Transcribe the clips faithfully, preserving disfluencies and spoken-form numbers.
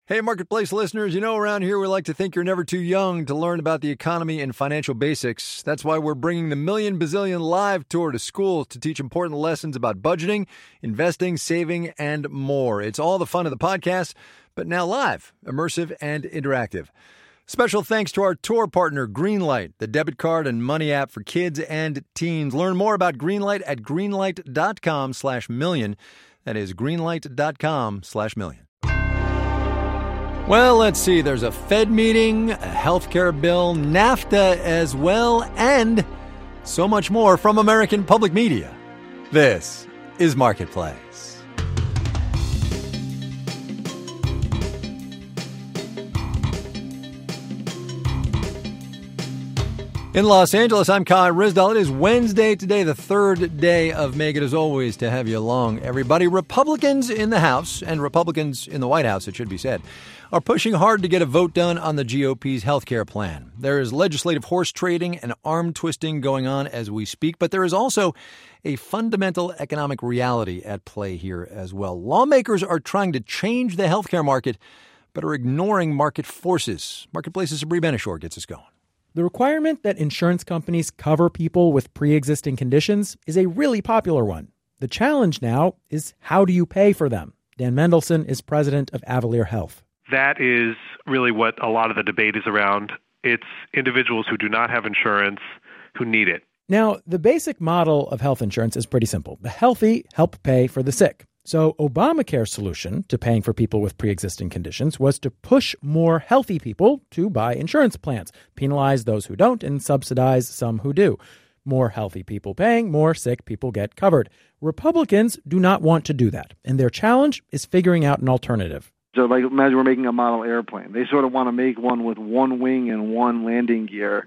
Hey, Marketplace listeners, you know around here we like to think you're never too young to learn about the economy and financial basics. That's why we're bringing the Million Bazillion Live Tour to schools to teach important lessons about budgeting, investing, saving, and more. It's all the fun of the podcast, but now live, immersive, and interactive. Special thanks to our tour partner, Greenlight, the debit card and money app for kids and teens. Learn more about Greenlight at greenlight.com slash million. That is greenlight.com slash million. Well, let's see. There's a Fed meeting, a healthcare bill, NAFTA as well, and so much more from American public media. This is Marketplace. In Los Angeles, I'm Kai Ryssdal. It is Wednesday today, the third day of May. Good as always to have you along, everybody. Republicans in the House and Republicans in the White House, it should be said, are pushing hard to get a vote done on the G O P's health care plan. There is legislative horse trading and arm twisting going on as we speak, but there is also a fundamental economic reality at play here as well. Lawmakers are trying to change the health care market, but are ignoring market forces. Marketplace's Sabri Benishore gets us going. The requirement that insurance companies cover people with pre-existing conditions is a really popular one. The challenge now is, how do you pay for them? Dan Mendelsohn is president of Avalere Health. That is really what a lot of the debate is around. It's individuals who do not have insurance who need it. Now, the basic model of health insurance is pretty simple. The healthy help pay for the sick. So Obamacare's solution to paying for people with pre-existing conditions was to push more healthy people to buy insurance plans, penalize those who don't, and subsidize some who do. More healthy people paying, more sick people get covered. Republicans do not want to do that, and their challenge is figuring out an alternative. So like imagine we're making a model airplane. They sort of want to make one with one wing and one landing gear,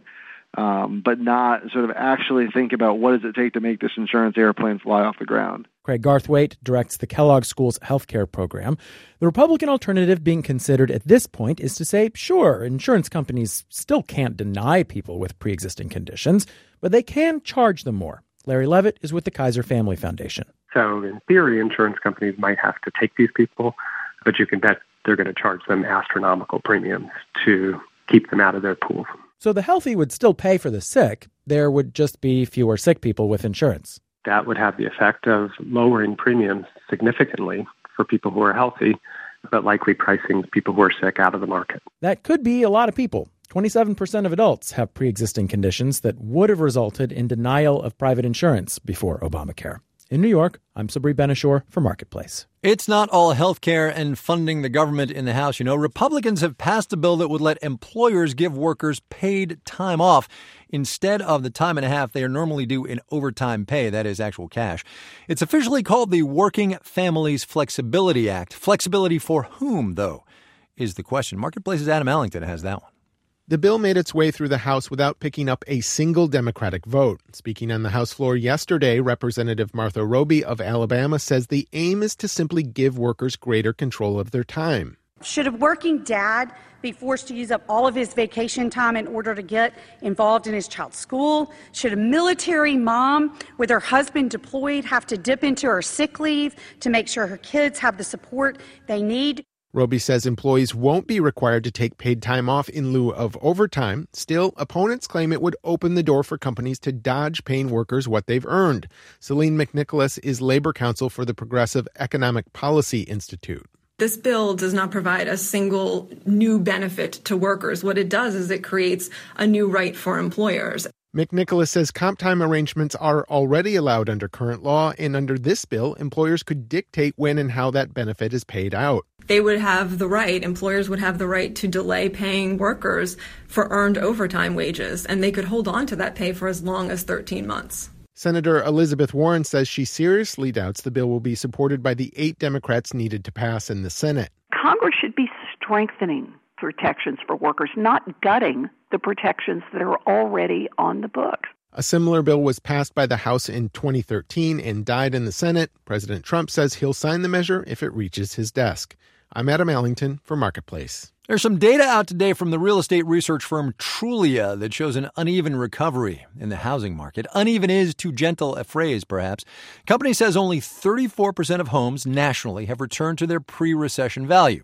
um, but not sort of actually think about what does it take to make this insurance airplane fly off the ground. Craig Garthwaite directs the Kellogg School's healthcare program. The Republican alternative being considered at this point is to say, sure, insurance companies still can't deny people with pre-existing conditions, but they can charge them more. Larry Levitt is with the Kaiser Family Foundation. So in theory, insurance companies might have to take these people, but you can bet they're going to charge them astronomical premiums to keep them out of their pools. So the healthy would still pay for the sick. There would just be fewer sick people with insurance. That would have the effect of lowering premiums significantly for people who are healthy, but likely pricing people who are sick out of the market. That could be a lot of people. twenty-seven percent of adults have pre-existing conditions that would have resulted in denial of private insurance before Obamacare. In New York, I'm Sabri Benishore for Marketplace. It's not all health care and funding the government in the House. You know, Republicans have passed a bill that would let employers give workers paid time off instead of the time and a half they are normally due in overtime pay, that is actual cash. It's officially called the Working Families Flexibility Act. Flexibility for whom, though, is the question. Marketplace's Adam Allington has that one. The bill made its way through the House without picking up a single Democratic vote. Speaking on the House floor yesterday, Representative Martha Roby of Alabama says the aim is to simply give workers greater control of their time. Should a working dad be forced to use up all of his vacation time in order to get involved in his child's school? Should a military mom with her husband deployed have to dip into her sick leave to make sure her kids have the support they need? Roby says employees won't be required to take paid time off in lieu of overtime. Still, opponents claim it would open the door for companies to dodge paying workers what they've earned. Celine McNicholas is labor counsel for the Progressive Economic Policy Institute. This bill does not provide a single new benefit to workers. What it does is it creates a new right for employers. McNicholas says comp time arrangements are already allowed under current law, and under this bill, employers could dictate when and how that benefit is paid out. They would have the right, employers would have the right to delay paying workers for earned overtime wages, and they could hold on to that pay for as long as thirteen months. Senator Elizabeth Warren says she seriously doubts the bill will be supported by the eight Democrats needed to pass in the Senate. Congress should be strengthening protections for workers, not gutting the protections that are already on the books. A similar bill was passed by the House in twenty thirteen and died in the Senate. President Trump says he'll sign the measure if it reaches his desk. I'm Adam Allington for Marketplace. There's some data out today from the real estate research firm Trulia that shows an uneven recovery in the housing market. Uneven is too gentle a phrase, perhaps. Company says only thirty-four percent of homes nationally have returned to their pre-recession value.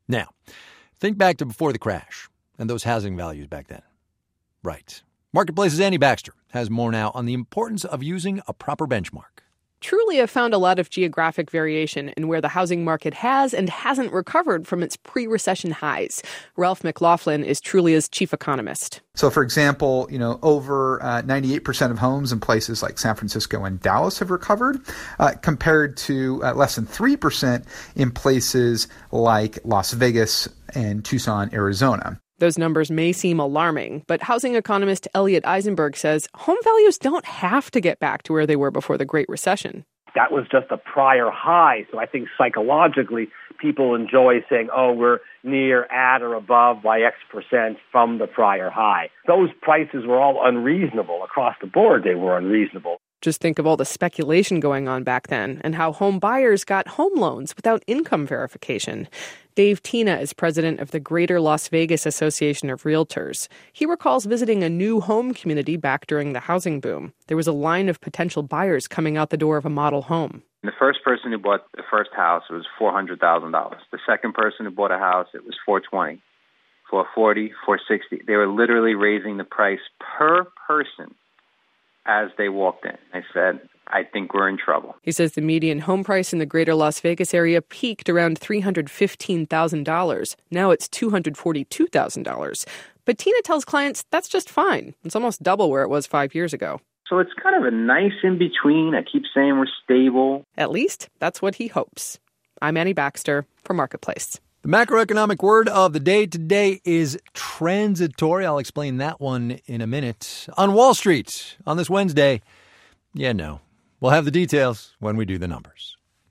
Now, think back to before the crash and those housing values back then. Right. Marketplace's Annie Baxter has more now on the importance of using a proper benchmark. Trulia found a lot of geographic variation in where the housing market has and hasn't recovered from its pre-recession highs. Ralph McLaughlin is Trulia's chief economist. So, for example, you know, over uh, ninety-eight percent of homes in places like San Francisco and Dallas have recovered, uh, compared to uh, less than three percent in places like Las Vegas and Tucson, Arizona. Those numbers may seem alarming, but housing economist Elliot Eisenberg says home values don't have to get back to where they were before the Great Recession. That was just a prior high, so I think psychologically people enjoy saying, oh, we're near, at, or above by X percent from the prior high. Those prices were all unreasonable. Across the board, they were unreasonable. Just think of all the speculation going on back then and how home buyers got home loans without income verification. Dave Tina is president of the Greater Las Vegas Association of Realtors. He recalls visiting a new home community back during the housing boom. There was a line of potential buyers coming out the door of a model home. The first person who bought the first house was four hundred thousand dollars. The second person who bought a house, it was four hundred twenty thousand dollars, four hundred forty thousand dollars, four hundred sixty thousand dollars. They were literally raising the price per person as they walked in. I said, I think we're in trouble. He says the median home price in the greater Las Vegas area peaked around three hundred fifteen thousand dollars. Now it's two hundred forty-two thousand dollars. But Tina tells clients that's just fine. It's almost double where it was five years ago. So it's kind of a nice in-between. I keep saying we're stable. At least that's what he hopes. I'm Annie Baxter for Marketplace. The macroeconomic word of the day today is transitory. I'll explain that one in a minute. On Wall Street on this Wednesday, yeah, no. We'll have the details when we do the numbers.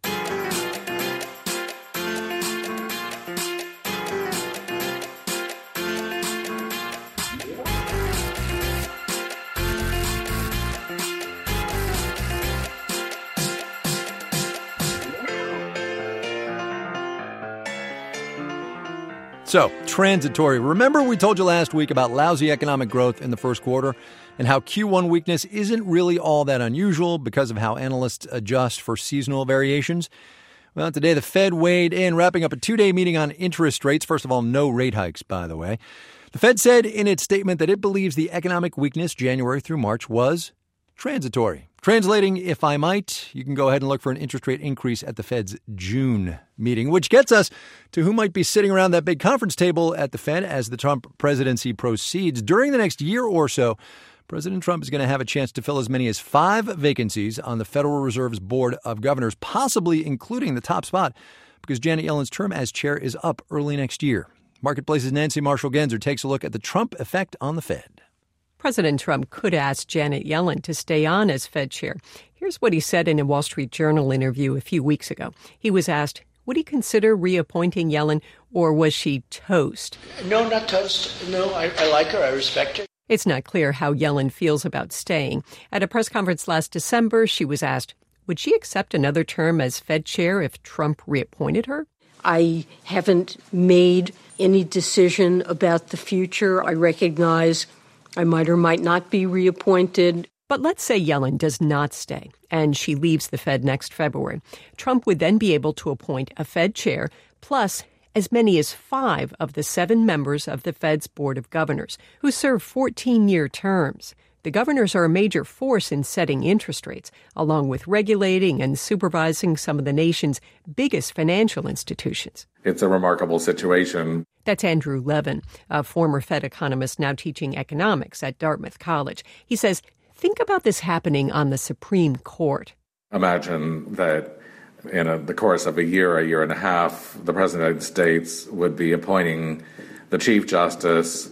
So, transitory. Remember we told you last week about lousy economic growth in the first quarter and how Q one weakness isn't really all that unusual because of how analysts adjust for seasonal variations? Well, today the Fed weighed in, wrapping up a two-day meeting on interest rates. First of all, no rate hikes, by the way. The Fed said in its statement that it believes the economic weakness January through March was transitory. Translating, if I might, you can go ahead and look for an interest rate increase at the Fed's June meeting, which gets us to who might be sitting around that big conference table at the Fed as the Trump presidency proceeds. During the next year or so, President Trump is going to have a chance to fill as many as five vacancies on the Federal Reserve's Board of Governors, possibly including the top spot, because Janet Yellen's term as chair is up early next year. Marketplace's Nancy Marshall-Genzer takes a look at the Trump effect on the Fed. President Trump could ask Janet Yellen to stay on as Fed chair. Here's what he said in a Wall Street Journal interview a few weeks ago. He was asked, would he consider reappointing Yellen, or was she toast? No, not toast. No, I, I like her. I respect her. It's not clear how Yellen feels about staying. At a press conference last December, she was asked, would she accept another term as Fed chair if Trump reappointed her? I haven't made any decision about the future. I recognize I might or might not be reappointed. But let's say Yellen does not stay and she leaves the Fed next February. Trump would then be able to appoint a Fed chair plus as many as five of the seven members of the Fed's Board of Governors who serve fourteen-year terms. The governors are a major force in setting interest rates, along with regulating and supervising some of the nation's biggest financial institutions. It's a remarkable situation. That's Andrew Levin, a former Fed economist now teaching economics at Dartmouth College. He says, think about this happening on the Supreme Court. Imagine that in a, the course of a year, a year and a half, the President of the United States would be appointing the Chief Justice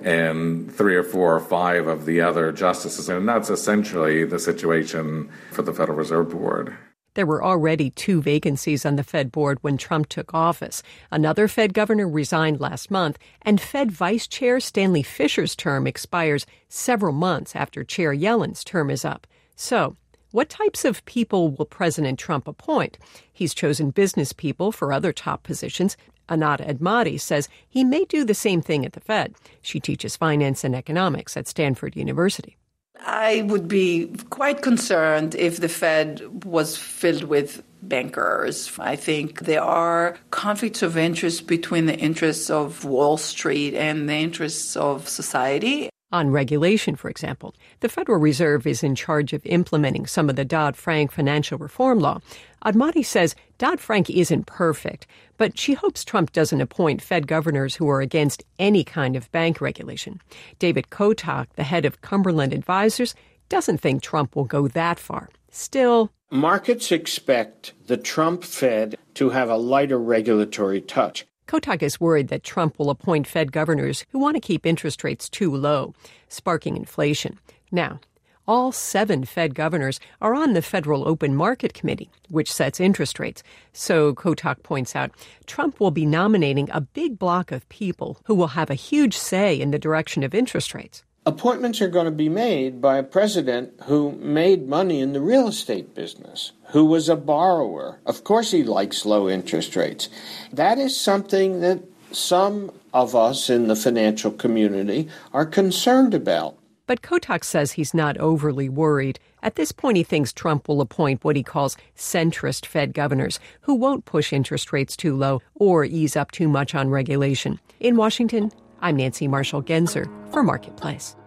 and three or four or five of the other justices. And that's essentially the situation for the Federal Reserve Board. There were already two vacancies on the Fed board when Trump took office. Another Fed governor resigned last month, and Fed Vice Chair Stanley Fischer's term expires several months after Chair Yellen's term is up. So, what types of people will President Trump appoint? He's chosen business people for other top positions. Anat Admati says he may do the same thing at the Fed. She teaches finance and economics at Stanford University. I would be quite concerned if the Fed was filled with bankers. I think there are conflicts of interest between the interests of Wall Street and the interests of society. On regulation, for example, the Federal Reserve is in charge of implementing some of the Dodd-Frank financial reform law. Admati says Dodd-Frank isn't perfect, but she hopes Trump doesn't appoint Fed governors who are against any kind of bank regulation. David Kotak, the head of Cumberland Advisors, doesn't think Trump will go that far. Still, markets expect the Trump Fed to have a lighter regulatory touch. Kotak is worried that Trump will appoint Fed governors who want to keep interest rates too low, sparking inflation. Now, all seven Fed governors are on the Federal Open Market Committee, which sets interest rates. So, Kotak points out, Trump will be nominating a big block of people who will have a huge say in the direction of interest rates. Appointments are going to be made by a president who made money in the real estate business, who was a borrower. Of course he likes low interest rates. That is something that some of us in the financial community are concerned about. But Kotak says he's not overly worried. At this point, he thinks Trump will appoint what he calls centrist Fed governors who won't push interest rates too low or ease up too much on regulation. In Washington, I'm Nancy Marshall-Genzer for Marketplace.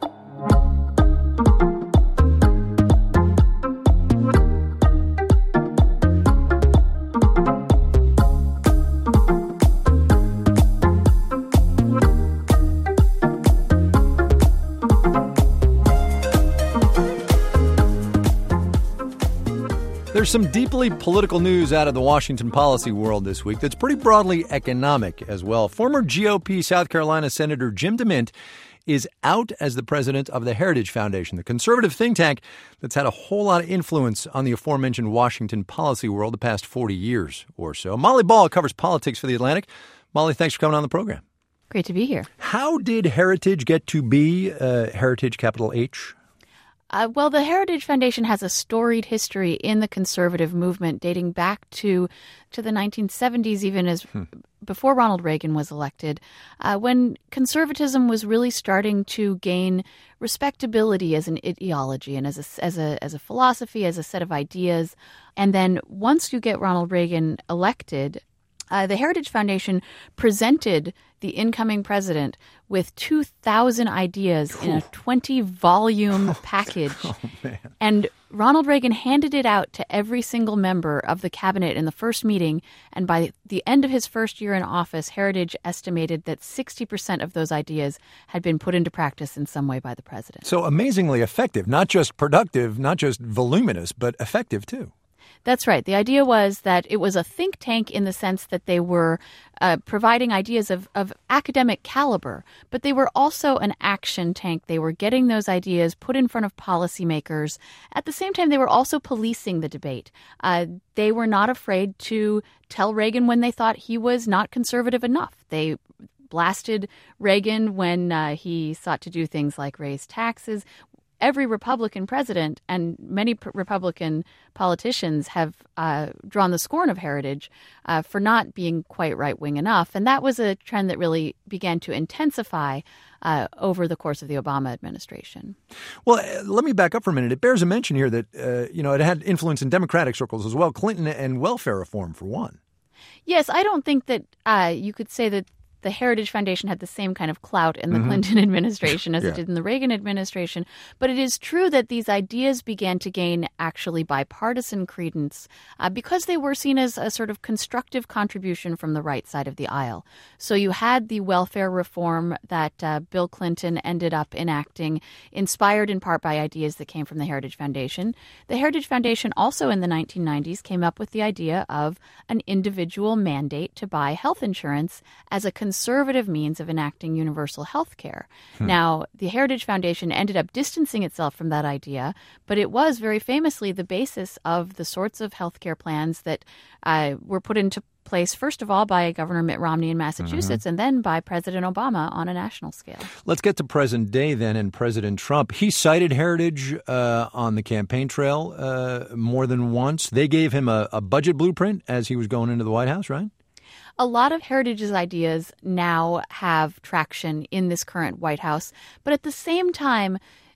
There's some deeply political news out of the Washington policy world this week that's pretty broadly economic as well. Former G O P South Carolina Senator Jim DeMint is out as the president of the Heritage Foundation, the conservative think tank that's had a whole lot of influence on the aforementioned Washington policy world the past forty years or so. Molly Ball covers politics for The Atlantic. Molly, thanks for coming on the program. Great to be here. How did Heritage get to be uh, Heritage, capital H? Uh, well, the Heritage Foundation has a storied history in the conservative movement dating back to to the nineteen seventies, even as hmm. before Ronald Reagan was elected, uh, when conservatism was really starting to gain respectability as an ideology and as a, as a as a philosophy, as a set of ideas. And then once you get Ronald Reagan elected, Uh, the Heritage Foundation presented the incoming president with two thousand ideas in a twenty-volume package. Oh, man. And Ronald Reagan handed it out to every single member of the cabinet in the first meeting. And by the end of his first year in office, Heritage estimated that sixty percent of those ideas had been put into practice in some way by the president. So amazingly effective, not just productive, not just voluminous, but effective, too. That's right. The idea was that it was a think tank in the sense that they were uh, providing ideas of, of academic caliber, but they were also an action tank. They were getting those ideas put in front of policymakers. At the same time, they were also policing the debate. Uh, they were not afraid to tell Reagan when they thought he was not conservative enough. They blasted Reagan when uh, he sought to do things like raise taxes. Every Republican president and many p- Republican politicians have uh, drawn the scorn of Heritage uh, for not being quite right-wing enough. And that was a trend that really began to intensify uh, over the course of the Obama administration. Well, uh, let me back up for a minute. It bears a mention here that, uh, you know, it had influence in Democratic circles as well, Clinton and welfare reform, for one. Yes, I don't think that uh, you could say that the Heritage Foundation had the same kind of clout in the mm-hmm. Clinton administration as yeah. it did in the Reagan administration. But it is true that these ideas began to gain actually bipartisan credence uh, because they were seen as a sort of constructive contribution from the right side of the aisle. So you had the welfare reform that uh, Bill Clinton ended up enacting, inspired in part by ideas that came from the Heritage Foundation. The Heritage Foundation also in the nineteen nineties came up with the idea of an individual mandate to buy health insurance as a conservative means of enacting universal health care. Hmm. Now, the Heritage Foundation ended up distancing itself from that idea, but it was very famously the basis of the sorts of health care plans that uh, were put into place, first of all, by Governor Mitt Romney in Massachusetts, mm-hmm. and then by President Obama on a national scale. Let's get to present day then and President Trump. He cited Heritage uh, on the campaign trail uh, more than once. They gave him a, a budget blueprint as he was going into the White House, right? A lot of Heritage's ideas now have traction in this current White House, but at the same time,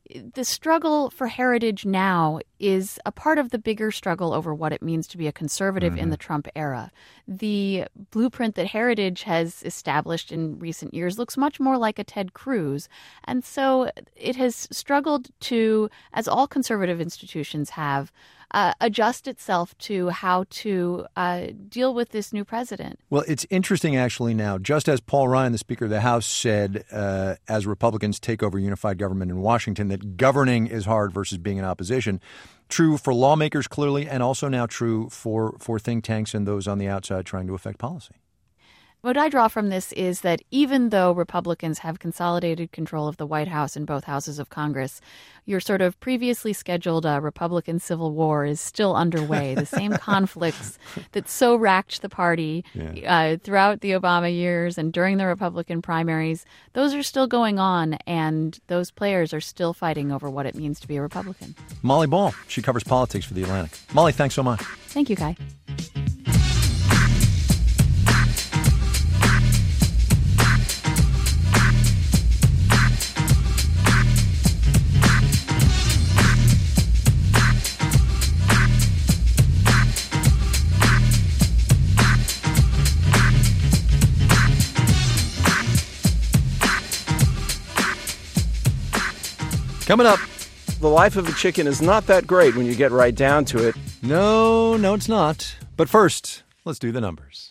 the struggle for heritage now is a part of the bigger struggle over what it means to be a conservative mm-hmm. in the Trump era. The blueprint that Heritage has established in recent years looks much more like a Ted Cruz. And so it has struggled to, as all conservative institutions have, Uh, adjust itself to how to uh, deal with this new president. Well, it's interesting, actually, now, just as Paul Ryan, the Speaker of the House, said uh, as Republicans take over unified government in Washington, that governing is hard versus being in opposition. True for lawmakers, clearly, and also now true for, for think tanks and those on the outside trying to affect policy. What I draw from this is that even though Republicans have consolidated control of the White House and both houses of Congress, your sort of previously scheduled uh, Republican Civil War is still underway. The same conflicts that so racked the party yeah. uh, throughout the Obama years and during the Republican primaries, those are still going on, and those players are still fighting over what it means to be a Republican. Molly Ball, she covers politics for The Atlantic. Molly, thanks so much. Thank you, Kai. Coming up, the life of a chicken is not that great when you get right down to it. No, no, it's not. But first, let's do the numbers.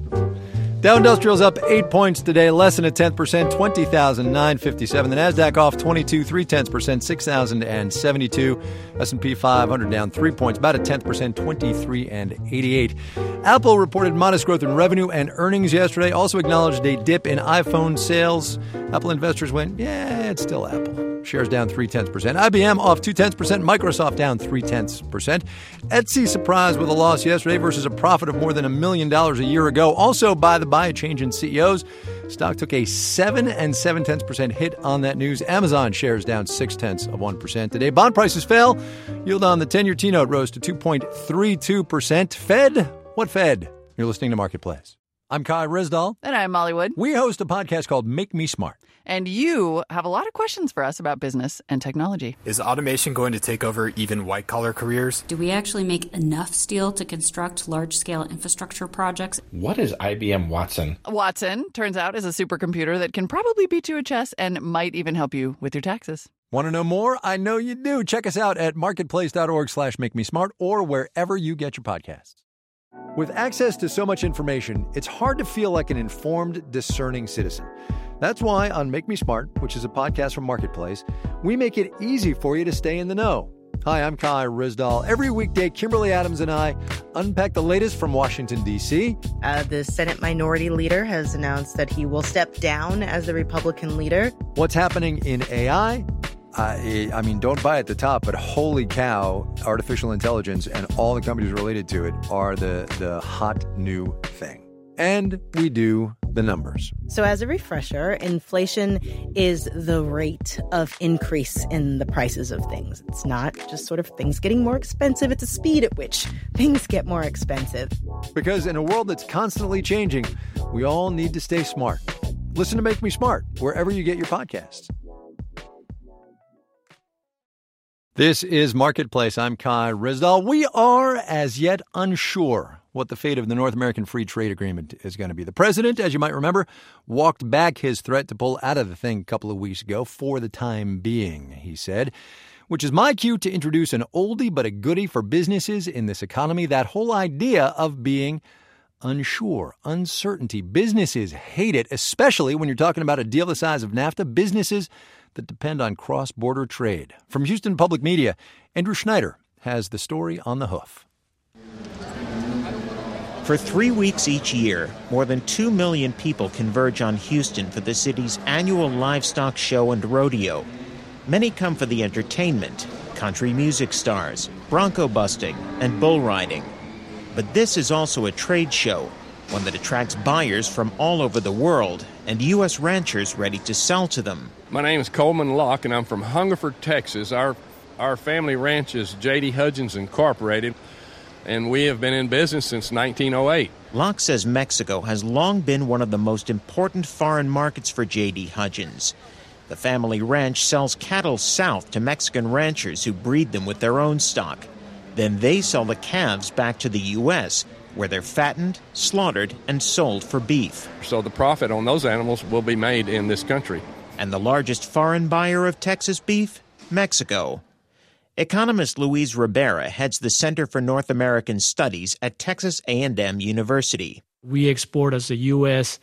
Dow Industrial's up eight points today, less than a tenth percent, twenty thousand nine hundred fifty-seven. The Nasdaq off twenty-two, three tenths percent, six thousand seventy-two. S and P five hundred down three points, about a tenth percent, twenty-three and eighty-eight. Apple reported modest growth in revenue and earnings yesterday. Also acknowledged a dip in iPhone sales. Apple investors went, yeah, it's still Apple. Shares down three tenths percent. I B M off two tenths percent. Microsoft down three tenths percent. Etsy surprised with a loss yesterday versus a profit of more than a million dollars a year ago. Also, by the by, a change in C E Os. Stock took a seven and seven tenths percent hit on that news. Amazon shares down six tenths of one percent today. Bond prices fell. Yield on the ten-year T-note rose to two point three two percent. Fed? What Fed? You're listening to Marketplace. I'm Kai Rizdal. And I'm Molly Wood. We host a podcast called Make Me Smart. And you have a lot of questions for us about business and technology. Is automation going to take over even white-collar careers? Do we actually make enough steel to construct large-scale infrastructure projects? What is I B M Watson? Watson, turns out, is a supercomputer that can probably beat you at chess and might even help you with your taxes. Want to know more? I know you do. Check us out at marketplace.org slash make me smart or wherever you get your podcasts. With access to so much information, it's hard to feel like an informed, discerning citizen. That's why on Make Me Smart, which is a podcast from Marketplace, we make it easy for you to stay in the know. Hi, I'm Kai Rizdal. Every weekday, Kimberly Adams and I unpack the latest from Washington, D C. Uh, the Senate Minority Leader has announced that he will step down as the Republican leader. What's happening in A I? Uh, I mean, don't buy at the top, but holy cow, artificial intelligence and all the companies related to it are the, the hot new thing. And we do the numbers. So as a refresher, inflation is the rate of increase in the prices of things. It's not just sort of things getting more expensive. It's a speed at which things get more expensive. Because in a world that's constantly changing, we all need to stay smart. Listen to Make Me Smart wherever you get your podcasts. This is Marketplace. I'm Kai Rizdal. We are as yet unsure what the fate of the North American Free Trade Agreement is going to be. The president, as you might remember, walked back his threat to pull out of the thing a couple of weeks ago for the time being, he said, which is my cue to introduce an oldie but a goodie for businesses in this economy, that whole idea of being unsure, uncertainty. Businesses hate it, especially when you're talking about a deal the size of NAFTA. Businesses that depend on cross-border trade. From Houston Public Media, Andrew Schneider has the story on the hoof. For three weeks each year, more than two million people converge on Houston for the city's annual livestock show and rodeo. Many come for the entertainment, country music stars, bronco busting, and bull riding. But this is also a trade show, one that attracts buyers from all over the world and U S ranchers ready to sell to them. My name is Coleman Locke, and I'm from Hungerford, Texas. Our our family ranch is J D Hudgens Incorporated, and we have been in business since nineteen oh eight. Locke says Mexico has long been one of the most important foreign markets for J D Hudgens. The family ranch sells cattle south to Mexican ranchers who breed them with their own stock. Then they sell the calves back to the U S, where they're fattened, slaughtered, and sold for beef. So the profit on those animals will be made in this country. And the largest foreign buyer of Texas beef? Mexico. Economist Luis Ribera heads the Center for North American Studies at Texas A and M University. We export as the U S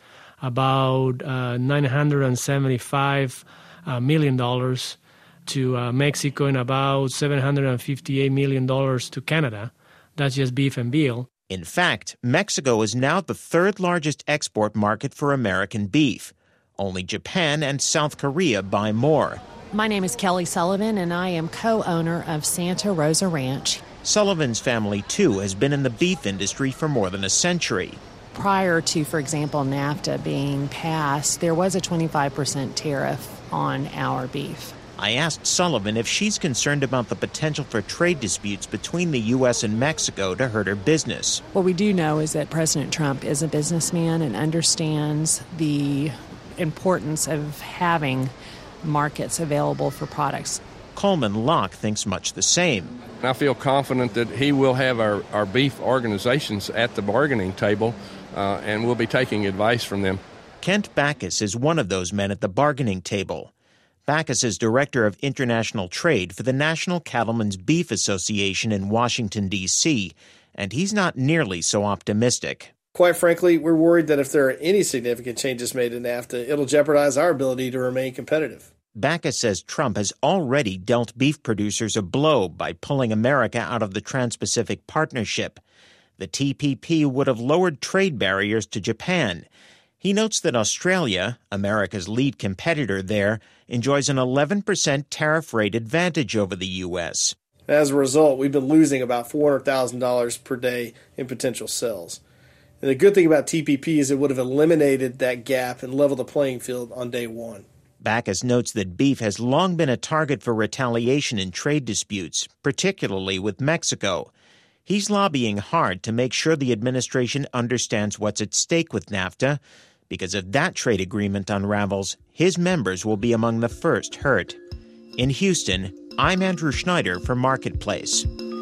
about uh, nine hundred seventy-five uh, million dollars to uh, Mexico and about seven hundred fifty-eight million dollars to Canada. That's just beef and veal. In fact, Mexico is now the third largest export market for American beef. Only Japan and South Korea buy more. My name is Kelly Sullivan, and I am co-owner of Santa Rosa Ranch. Sullivan's family, too, has been in the beef industry for more than a century. Prior to, for example, NAFTA being passed, there was a twenty-five percent tariff on our beef. I asked Sullivan if she's concerned about the potential for trade disputes between the U S and Mexico to hurt her business. What we do know is that President Trump is a businessman and understands the importance of having markets available for products. Coleman Locke thinks much the same. I feel confident that he will have our, our beef organizations at the bargaining table, uh, and we'll be taking advice from them. Kent Backus is one of those men at the bargaining table. Backus is director of international trade for the National Cattlemen's Beef Association in Washington, D C, and he's not nearly so optimistic. Quite frankly, we're worried that if there are any significant changes made in NAFTA, it'll jeopardize our ability to remain competitive. Backus says Trump has already dealt beef producers a blow by pulling America out of the Trans-Pacific Partnership. The T P P would have lowered trade barriers to Japan. He notes that Australia, America's lead competitor there, enjoys an eleven percent tariff rate advantage over the U S. As a result, we've been losing about four hundred thousand dollars per day in potential sales. And the good thing about T P P is it would have eliminated that gap and leveled the playing field on day one. Backus notes that beef has long been a target for retaliation in trade disputes, particularly with Mexico. He's lobbying hard to make sure the administration understands what's at stake with NAFTA, because if that trade agreement unravels, his members will be among the first hurt. In Houston, I'm Andrew Schneider for Marketplace.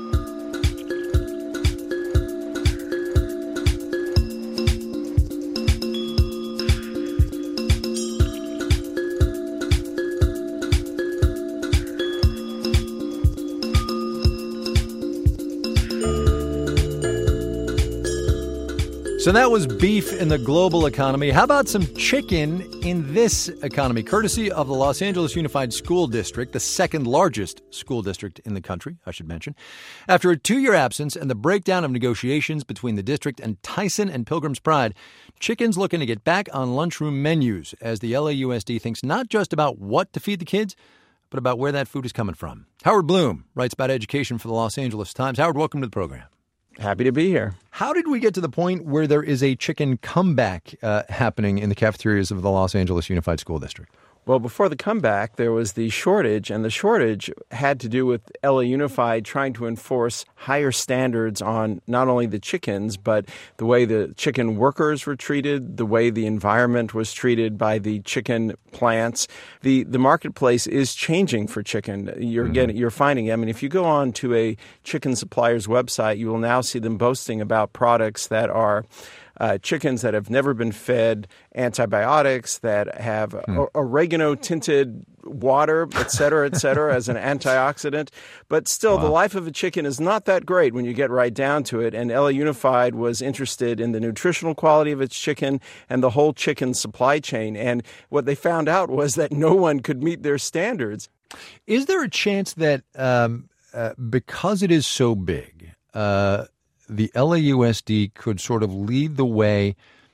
So that was beef in the global economy. How about some chicken in this economy, courtesy of the Los Angeles Unified School District, the second largest school district in the country, I should mention. After a two-year absence and the breakdown of negotiations between the district and Tyson and Pilgrim's Pride, chicken's looking to get back on lunchroom menus as the L A U S D thinks not just about what to feed the kids, but about where that food is coming from. Howard Bloom writes about education for the Los Angeles Times. Howard, welcome to the program. Happy to be here. How did we get to the point where there is a chicken comeback uh, happening in the cafeterias of the Los Angeles Unified School District? Well, before the comeback, there was the shortage, and the shortage had to do with L A Unified trying to enforce higher standards on not only the chickens, but the way the chicken workers were treated, the way the environment was treated by the chicken plants. The the marketplace is changing for chicken. You're mm-hmm. getting, you're finding, I mean, if you go on to a chicken supplier's website, you will now see them boasting about products that are Uh, chickens that have never been fed antibiotics, that have mm. o- oregano-tinted water, et cetera, et cetera, as an antioxidant. But still, wow. the life of a chicken is not that great when you get right down to it. And L A Unified was interested in the nutritional quality of its chicken and the whole chicken supply chain. And what they found out was that no one could meet their standards. Is there a chance that um, uh, because it is so big, uh, the L A U S D could sort of lead the way,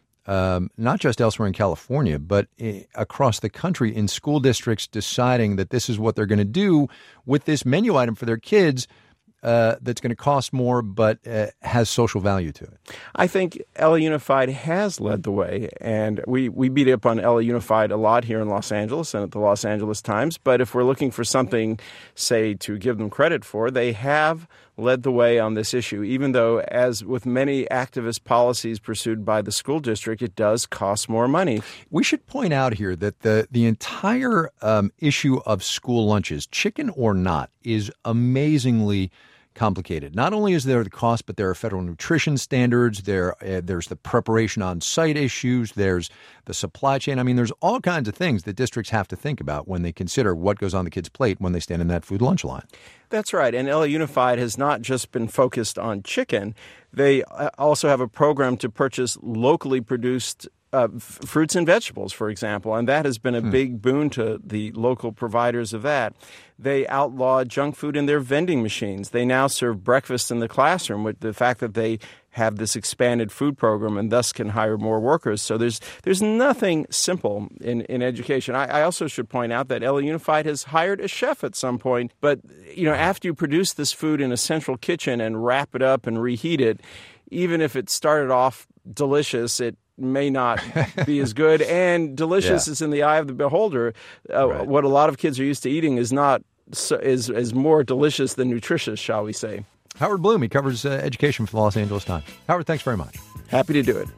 um, not just elsewhere in California, but I- across the country in school districts deciding that this is what they're going to do with this menu item for their kids uh, that's going to cost more but uh, has social value to it? I think L A Unified has led the way, and we, we beat up on L A Unified a lot here in Los Angeles and at the Los Angeles Times. But if we're looking for something, say, to give them credit for, they have led the way on this issue, even though, as with many activist policies pursued by the school district, it does cost more money. We should point out here that the, the entire um, issue of school lunches, chicken or not, is amazingly complicated. Not only is there the cost, but there are federal nutrition standards. There, uh, there's the preparation on site issues. There's the supply chain. I mean, there's all kinds of things that districts have to think about when they consider what goes on the kids' plate when they stand in that food lunch line. That's right. And L A Unified has not just been focused on chicken. They also have a program to purchase locally produced Uh, f- fruits and vegetables, for example, and that has been a hmm. big boon to the local providers of that. They outlawed junk food in their vending machines. They now serve breakfast in the classroom with the fact that they have this expanded food program and thus can hire more workers. So there's there's nothing simple in, in education. I, I also should point out that L A Unified has hired a chef at some point, but you know, after you produce this food in a central kitchen and wrap it up and reheat it, even if it started off delicious, it may not be as good, and delicious yeah. is in the eye of the beholder. Uh, right. What a lot of kids are used to eating is not is is more delicious than nutritious, shall we say. Howard Bloom, he covers uh, education for the Los Angeles Times. Howard, thanks very much. Happy to do it.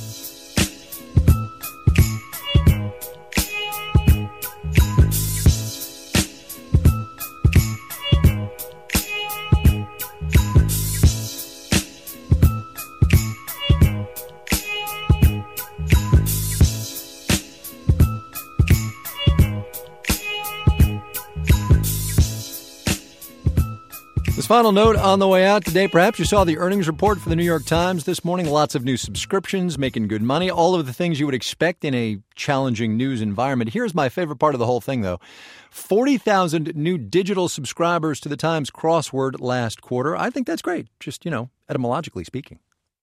This final note on the way out today, perhaps you saw the earnings report for the New York Times this morning. Lots of new subscriptions, making good money, all of the things you would expect in a challenging news environment. Here's my favorite part of the whole thing, though. forty thousand new digital subscribers to the Times crossword last quarter. I think that's great, just, you know, etymologically speaking.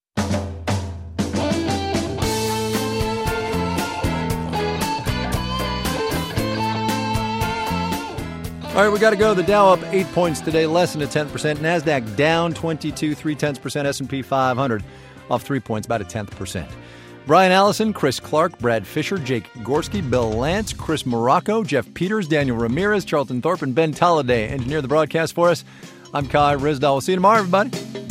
All right, we got to go. The Dow up eight points today, less than a tenth percent. NASDAQ down twenty-two, three tenths percent. S and P five hundred off three points, about a tenth percent. Brian Allison, Chris Clark, Brad Fisher, Jake Gorski, Bill Lance, Chris Morocco, Jeff Peters, Daniel Ramirez, Charlton Thorpe, and Ben Tolliday engineer the broadcast for us. I'm Kai Ryssdal. We'll see you tomorrow, everybody.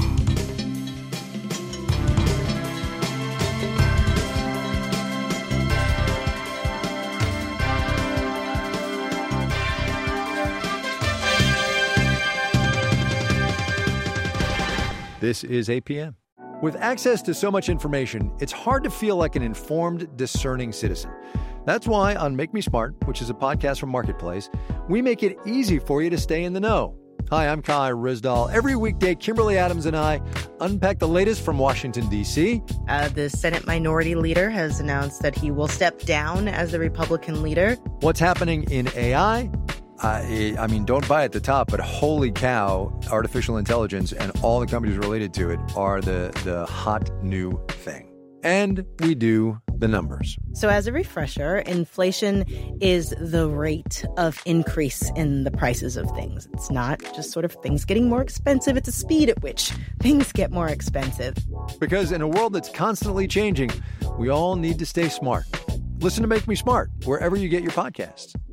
This is A P M. With access to so much information, it's hard to feel like an informed, discerning citizen. That's why on Make Me Smart, which is a podcast from Marketplace, we make it easy for you to stay in the know. Hi, I'm Kai Ryssdal. Every weekday, Kimberly Adams and I unpack the latest from Washington, D C. Uh, the Senate Minority Leader has announced that he will step down as the Republican leader. What's happening in A I? Uh, I mean, don't buy at the top, but holy cow, artificial intelligence and all the companies related to it are the, the hot new thing. And we do the numbers. So as a refresher, inflation is the rate of increase in the prices of things. It's not just sort of things getting more expensive. It's a speed at which things get more expensive. Because in a world that's constantly changing, we all need to stay smart. Listen to Make Me Smart wherever you get your podcasts.